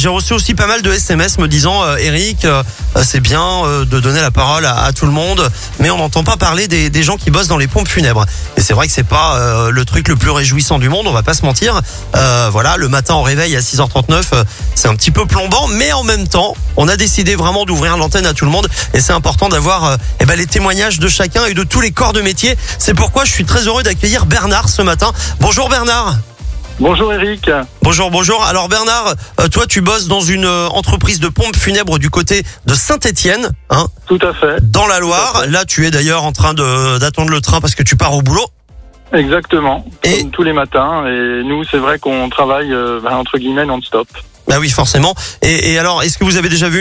j'ai reçu aussi pas mal de SMS me disant Eric, c'est bien de donner la parole à tout le monde, mais on n'entend pas parler des gens qui bossent dans les pompes funèbres. Et c'est vrai que c'est pas le truc le plus réjouissant du monde, on va pas se mentir. Voilà, le matin au réveil à 6h39, c'est un petit peu plombant, mais en même temps, on a décidé vraiment d'ouvrir l'antenne à tout le monde et c'est important d'avoir les témoignages de chacun et de tous les corps de métier. C'est pourquoi je suis très heureux d'accueillir Bernard ce matin. Bonjour Bernard. Bonjour Eric. Bonjour. Alors Bernard, toi tu bosses dans une entreprise de pompes funèbres du côté de Saint-Étienne, hein ? Tout à fait. Dans la Loire. Là tu es d'ailleurs en train d'attendre le train parce que tu pars au boulot. Exactement. Comme tous les matins. Et nous, c'est vrai qu'on travaille entre guillemets non-stop. Bah oui, forcément. Et alors, est-ce que vous avez déjà vu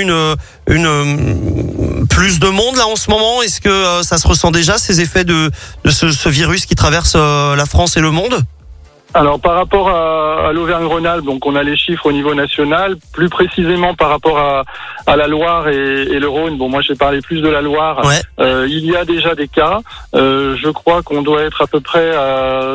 une plus de monde là en ce moment ? Est-ce que ça se ressent déjà ces effets de ce virus qui traverse la France et le monde ? Alors par rapport à l'Auvergne-Rhône-Alpes, donc on a les chiffres au niveau national, plus précisément par rapport à la Loire et le Rhône. Bon, moi j'ai parlé plus de la Loire. Ouais. Il y a déjà des cas. Je crois qu'on doit être à peu près à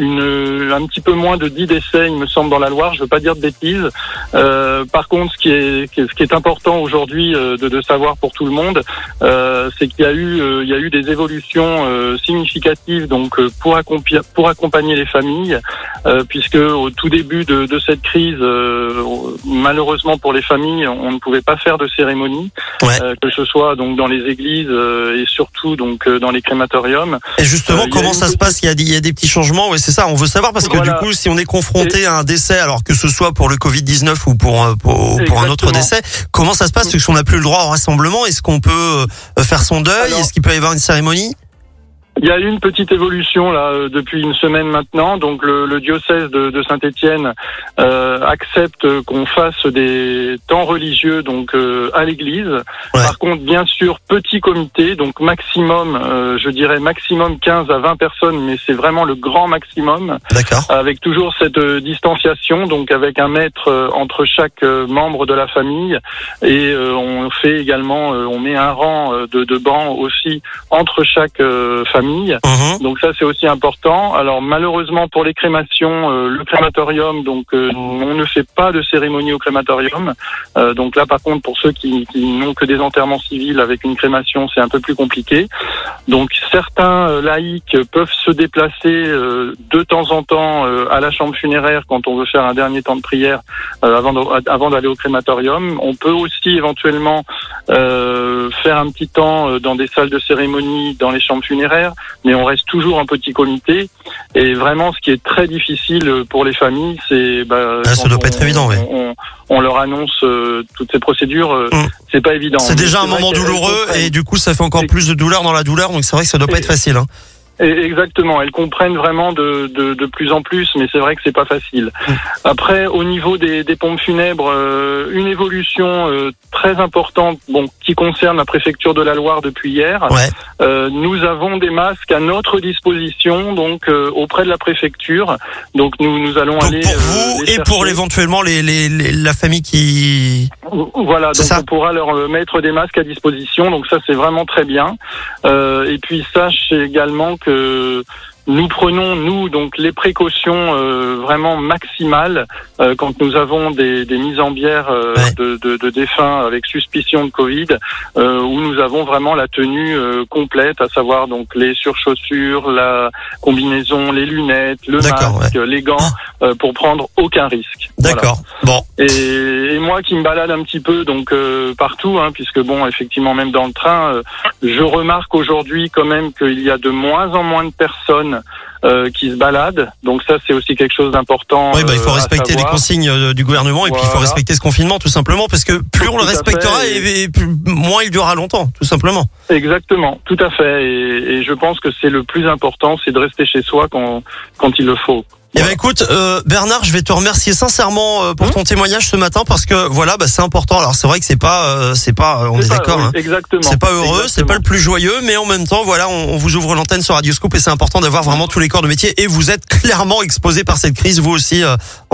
un petit peu moins de 10 décès, il me semble, dans la Loire. Je veux pas dire de bêtises. Par contre, ce qui est important aujourd'hui de savoir pour tout le monde, c'est qu'il y a eu des évolutions significatives donc pour accompagner les familles. Puisque au tout début de cette crise, malheureusement pour les familles, on ne pouvait pas faire de cérémonie, ouais. Que ce soit donc dans les églises et surtout donc dans les crématoriums. Et justement, comment ça se passe ? Il y a des petits changements, ouais, c'est ça. On veut savoir parce que du coup, si on est confronté à un décès, alors que ce soit pour le Covid-19 ou pour un autre décès, comment ça se passe ? Est-ce qu'on n'a plus le droit au rassemblement ? Est-ce qu'on peut faire son deuil ? Est-ce qu'il peut y avoir une cérémonie ? Il y a eu une petite évolution là depuis une semaine maintenant. Donc le diocèse de Saint-Étienne accepte qu'on fasse des temps religieux donc à l'église. Ouais. Par contre, bien sûr, petit comité, donc maximum, je dirais maximum 15 à 20 personnes, mais c'est vraiment le grand maximum. D'accord. Avec toujours cette distanciation, donc avec un mètre entre chaque membre de la famille, et on fait également, on met un rang de bancs aussi entre chaque famille. Donc ça c'est aussi important. Alors malheureusement pour les crémations, le crématorium, donc on ne fait pas de cérémonie au crématorium. Donc là par contre pour ceux qui n'ont que des enterrements civils avec une crémation, c'est un peu plus compliqué. Donc certains laïcs peuvent se déplacer de temps en temps à la chambre funéraire quand on veut faire un dernier temps de prière avant d'aller au crématorium. On peut aussi éventuellement faire un petit temps dans des salles de cérémonie dans les chambres funéraires, mais on reste toujours en petit comité. Et vraiment, ce qui est très difficile pour les familles, c'est ça doit pas être évident, oui. On leur annonce toutes ces procédures, c'est pas évident. C'est déjà un moment douloureux et du coup, ça fait encore plus de douleur dans la douleur, donc c'est vrai que ça doit pas être facile, hein. Exactement, elles comprennent vraiment de plus en plus, mais c'est vrai que c'est pas facile. Après, au niveau des pompes funèbres, une évolution très importante, qui concerne la préfecture de la Loire depuis hier. Ouais. Nous avons des masques à notre disposition, donc auprès de la préfecture. Donc nous allons donc aller pour vous et pour éventuellement la famille qui. Voilà, donc on pourra leur mettre des masques à disposition. Donc ça c'est vraiment très bien. Et puis sachez également que nous prenons, donc les précautions vraiment maximales quand nous avons des mises en bière de défunts avec suspicion de Covid, où nous avons vraiment la tenue complète, à savoir donc les surchaussures, la combinaison, les lunettes, le masque, les gants, pour prendre aucun risque. D'accord. Voilà. Bon. Et moi qui me balade un petit peu donc partout, puisque effectivement même dans le train, je remarque aujourd'hui quand même qu'il y a de moins en moins de personnes qui se baladent. Donc ça c'est aussi quelque chose d'important. Oui, il faut respecter les consignes du gouvernement et puis il faut respecter ce confinement tout simplement, parce que plus on le respectera et moins il durera longtemps, tout simplement. Exactement, tout à fait. Et je pense que c'est le plus important, c'est de rester chez soi quand il le faut. Eh ben écoute, Bernard, je vais te remercier sincèrement pour ton témoignage ce matin, parce que voilà, c'est important. Alors c'est vrai que c'est pas, on est d'accord. Oui, exactement. C'est pas heureux, c'est pas le plus joyeux, mais en même temps, voilà, on vous ouvre l'antenne sur Radio Scoop et c'est important d'avoir vraiment tous les corps de métier. Et vous êtes clairement exposés par cette crise, vous aussi,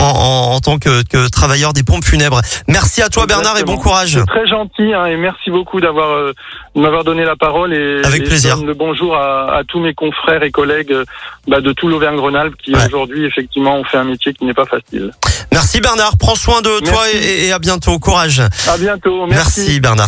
en tant que travailleur des pompes funèbres. Merci à toi, Bernard, et bon courage. C'est très gentil, et merci beaucoup d'avoir m'avoir donné la parole et, avec plaisir. Je donne le bonjour à tous mes confrères et collègues de tout l'Auvergne-Rhône-Alpes qui aujourd'hui effectivement ont fait un métier qui n'est pas facile. Merci Bernard, prends soin de toi et à bientôt, courage. À bientôt, merci. Merci Bernard.